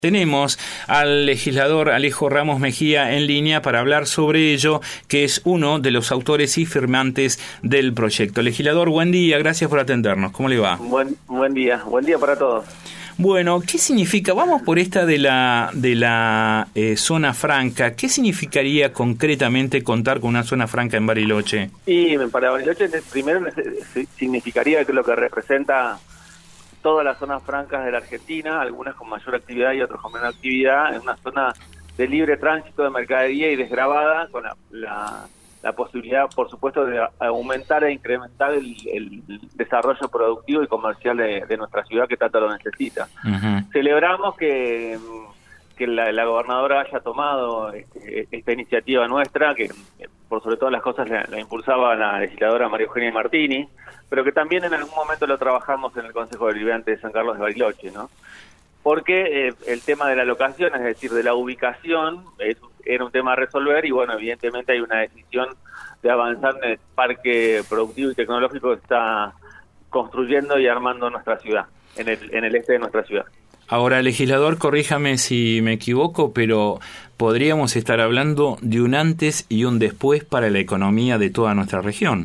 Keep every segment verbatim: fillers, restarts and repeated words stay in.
Tenemos al legislador Alejo Ramos Mejía en línea para hablar sobre ello, que es uno de los autores y firmantes del proyecto. Legislador, buen día, gracias por atendernos. ¿Cómo le va? Buen, buen día, buen día para todos. Bueno, ¿qué significa? Vamos por esta de la de la eh, zona franca. ¿Qué significaría concretamente contar con una zona franca en Bariloche? Y para Bariloche primero significaría que lo que representa todas las zonas francas de la Argentina, algunas con mayor actividad y otras con menor actividad, en una zona de libre tránsito de mercadería y desgravada, con la, la, la posibilidad, por supuesto, de aumentar e incrementar el, el desarrollo productivo y comercial de, de nuestra ciudad, que tanto lo necesita. Uh-huh. Celebramos que, que la, la gobernadora haya tomado este, esta iniciativa nuestra, que por sobre todas las cosas la, la impulsaba la legisladora María Eugenia Martini, pero que también en algún momento lo trabajamos en el Consejo Deliberante de San Carlos de Bariloche, ¿no? Porque eh, el tema de la locación, es decir, de la ubicación, es, era un tema a resolver y, bueno, evidentemente hay una decisión de avanzar en el parque productivo y tecnológico que está construyendo y armando nuestra ciudad, en el, en el este de nuestra ciudad. Ahora, legislador, corríjame si me equivoco, pero podríamos estar hablando de un antes y un después para la economía de toda nuestra región.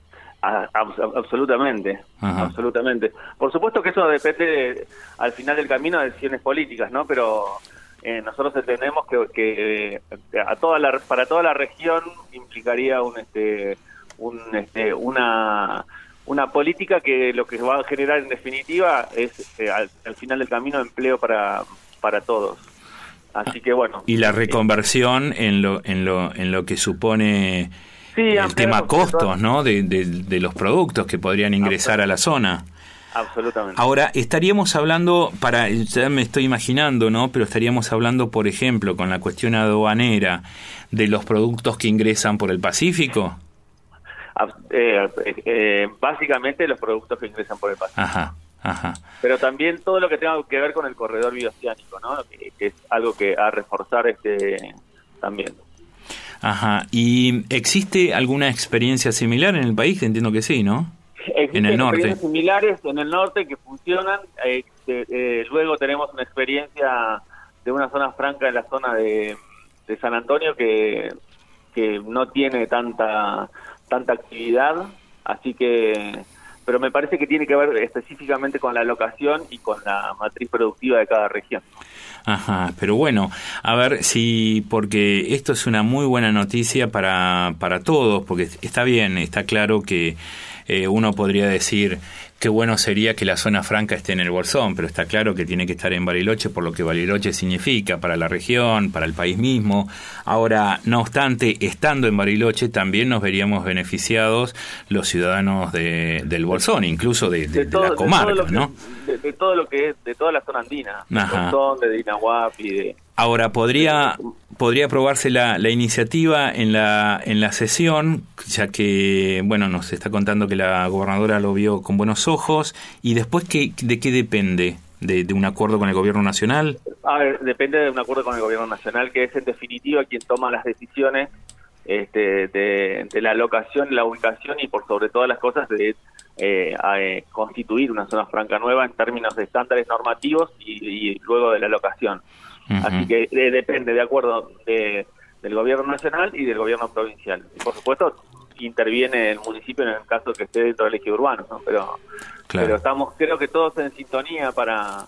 Absolutamente, Ajá. absolutamente. Por supuesto que eso depende de, al final del camino de decisiones políticas, ¿no? Pero eh, nosotros entendemos que, que eh, a toda la, para toda la región implicaría un, este, un, este, una, una política que lo que va a generar en definitiva es eh, al, al final del camino empleo para para todos. Así que bueno. Y la reconversión eh, en lo en lo en lo que supone Sí, el tema costos, ¿no? De, de, de los productos que podrían ingresar a la zona. Absolutamente. Ahora, estaríamos hablando, para ya me estoy imaginando, ¿no? Pero estaríamos hablando, por ejemplo, con la cuestión aduanera, de los productos que ingresan por el Pacífico. Eh, eh, básicamente los productos que ingresan por el Pacífico. Ajá. Ajá. Pero también todo lo que tenga que ver con el corredor bioceánico, ¿no? Que, que es algo que a reforzar este también. Ajá. ¿Y existe alguna experiencia similar en el país? Entiendo que sí, ¿no? Existen en el norte. experiencias similares en el norte que funcionan. Eh, eh, luego tenemos una experiencia de una zona franca en la zona de, de San Antonio que, que no tiene tanta tanta actividad, así que... Pero me parece que tiene que ver específicamente con la locación y con la matriz productiva de cada región. Ajá, pero bueno, a ver si, porque esto es una muy buena noticia para, para todos, porque está bien, está claro que eh, uno podría decir qué bueno sería que la zona franca esté en el Bolsón, pero está claro que tiene que estar en Bariloche por lo que Bariloche significa para la región, para el país mismo. Ahora, no obstante, estando en Bariloche también nos veríamos beneficiados los ciudadanos de, del Bolsón, incluso de, de, de, todo, de la comarca, de ¿no? Que, de, de todo lo que es, de toda la zona andina, de Bolsón, de Dinahuapi, de... Ahora, podría podría aprobarse la, la iniciativa en la en la sesión, ya que, bueno, nos está contando que la gobernadora lo vio con buenos ojos, y después, ¿qué, ¿de qué depende? ¿De, de un acuerdo con el gobierno nacional? A ver, depende de un acuerdo con el gobierno nacional, que es en definitiva quien toma las decisiones este, de, de la locación, la ubicación y por sobre todas las cosas de eh, a, eh, constituir una zona franca nueva en términos de estándares normativos y, y luego de la locación. Uh-huh. Así que eh, depende de acuerdo de, del gobierno nacional y del gobierno provincial. Y por supuesto interviene el municipio en el caso que esté dentro del eje urbano, ¿no? Pero, claro. pero estamos, creo que todos en sintonía para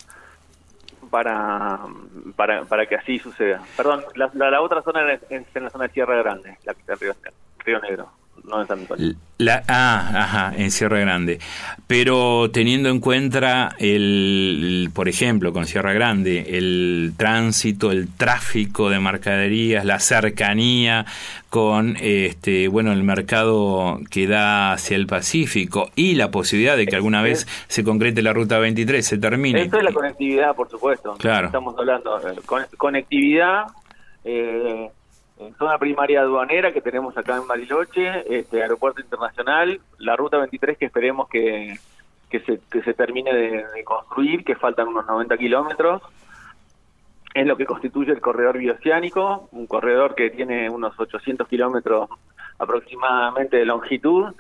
para para para que así suceda. Perdón, la, la, la otra zona es, es en la zona de Sierra Grande, la que está en Río, Río Negro. No en San Antonio. La, ah, ajá, en Sierra Grande. Pero teniendo en cuenta, el, el, por ejemplo, con Sierra Grande, el tránsito, el tráfico de mercaderías, la cercanía con este bueno el mercado que da hacia el Pacífico y la posibilidad de que alguna vez se concrete la ruta veintitrés, se termine. Eso es la conectividad, por supuesto. Claro. Estamos hablando de con, conectividad, eh, en zona primaria aduanera que tenemos acá en Bariloche, este aeropuerto internacional, la ruta veintitrés que esperemos que, que, se, que se termine de, de construir, que faltan unos noventa kilómetros, es lo que constituye el corredor bioceánico, un corredor que tiene unos ochocientos kilómetros aproximadamente de longitud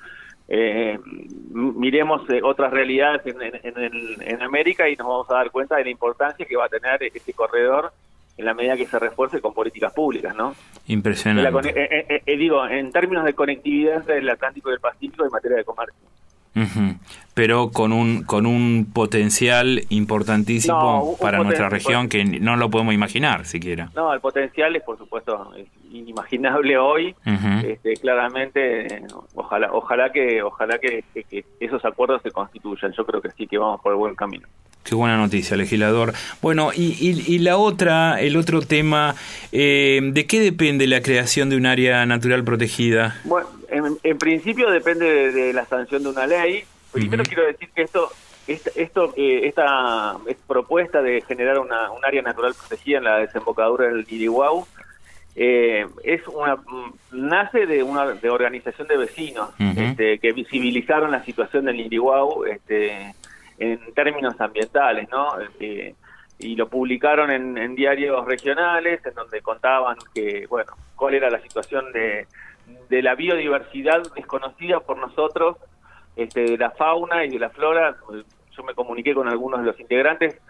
eh, miremos eh, otras realidades en, en, en, en América y nos vamos a dar cuenta de la importancia que va a tener este corredor en la medida que se refuerce con políticas públicas, ¿no? Impresionante. La, eh, eh, eh, digo, en términos de conectividad entre el Atlántico y el Pacífico en materia de comercio. Uh-huh. Pero con un con un potencial importantísimo no, un, para un nuestra poten- región que no lo podemos imaginar siquiera. No, el potencial es, por supuesto, es inimaginable hoy. Uh-huh. Este, claramente, eh, ojalá ojalá que ojalá que, que, que esos acuerdos se constituyan. Yo creo que sí, que vamos por el buen camino. Qué buena noticia, legislador. Bueno, y, y, y la otra, el otro tema, eh, ¿de qué depende la creación de un área natural protegida? Bueno, en, en principio depende de, de la sanción de una ley. Primero uh-huh. quiero decir que esto, esta, esto, eh, esta, esta propuesta de generar una, un área natural protegida en la desembocadura del Liliuau eh, es una nace de una de organización de vecinos uh-huh. este, que visibilizaron la situación del Liliuau, este en términos ambientales, ¿no? Eh, y lo publicaron en, en diarios regionales, en donde contaban que, bueno, cuál era la situación de, de la biodiversidad desconocida por nosotros, este, de la fauna y de la flora. Yo me comuniqué con algunos de los integrantes,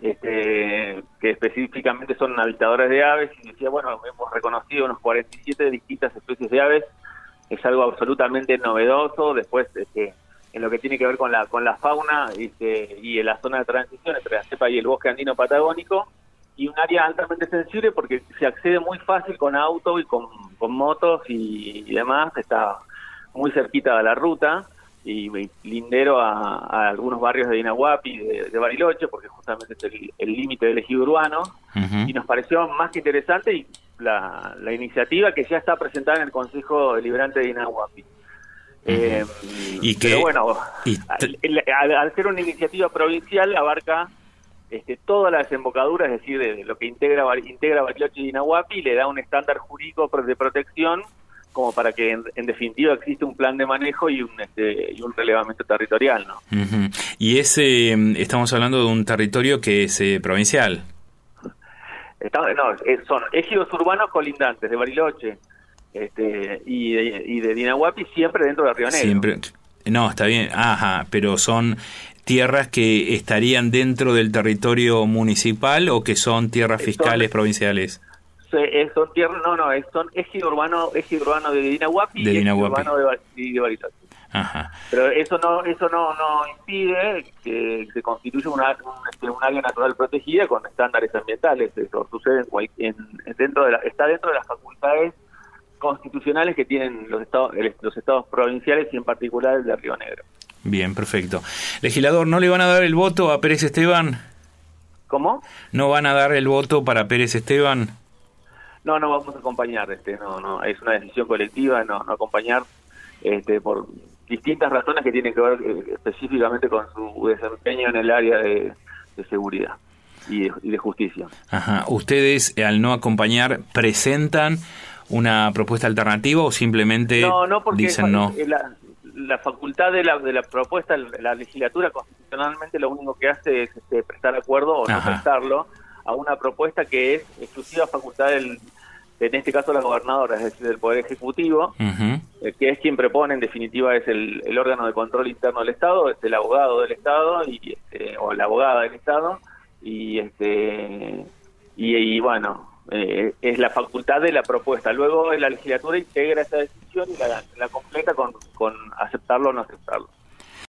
este, que específicamente son habitadores de aves, y decía, bueno, hemos reconocido unos cuarenta y siete distintas especies de aves, es algo absolutamente novedoso. Después, este, en lo que tiene que ver con la con la fauna este, y en la zona de transición entre la cepa y el bosque andino patagónico, y un área altamente sensible porque se accede muy fácil con auto y con, con motos y, y demás, está muy cerquita de la ruta y, y lindero a, a algunos barrios de Dinahuapi, de, de Bariloche, porque justamente es el límite del ejido urbano, uh-huh. y nos pareció más que interesante y la, la iniciativa que ya está presentada en el Consejo Deliberante de Dinahuapi. Eh, ¿Y pero que, bueno, y al, al, al ser una iniciativa provincial abarca este, toda la desembocadura, es decir, de, de lo que integra integra Bariloche y Dinahuapi, y le da un estándar jurídico de protección como para que en, en definitiva existe un plan de manejo y un este, y un relevamiento territorial, ¿no? Uh-huh. Y ese estamos hablando de un territorio que es eh, provincial. Está, no, es, son ejidos urbanos colindantes de Bariloche. Este, y, de, y de Dinahuapi siempre dentro de Río Negro. Siempre, no, está bien, ajá, pero son tierras que estarían dentro del territorio municipal o que son tierras fiscales son, provinciales. Son tierras, no, no, son ejido urbano, ejido urbano de Dinahuapi de y ejido urbano de, de Bariloche. Ajá. Pero eso no, eso no, no impide que se constituya una, un, un área natural protegida con estándares ambientales. Eso sucede en, en, dentro de la, está dentro de las facultades constitucionales que tienen los estados los estados provinciales y en particular el de Río Negro. Bien, perfecto. Legislador, ¿no le van a dar el voto a Pérez Esteban? ¿Cómo? ¿No van a dar el voto para Pérez Esteban? No, no vamos a acompañar, este, no, no, es una decisión colectiva, no, no acompañar, este, por distintas razones que tienen que ver eh, específicamente con su desempeño en el área de, de seguridad y de, y de justicia. Ajá. ¿Ustedes, al no acompañar, presentan una propuesta alternativa o simplemente no, no, porque dicen no? La, la facultad de la, de la propuesta, la legislatura constitucionalmente lo único que hace es este, prestar acuerdo o no Ajá. prestarlo a una propuesta que es exclusiva facultad del, en este caso la gobernadora, es decir, del Poder Ejecutivo, uh-huh. eh, que es quien propone, en definitiva es el, el órgano de control interno del Estado, es el abogado del Estado y este, o la abogada del Estado y este y, y bueno, Eh, es la facultad de la propuesta. Luego la legislatura integra esa decisión y la, la completa con, con aceptarlo o no aceptarlo.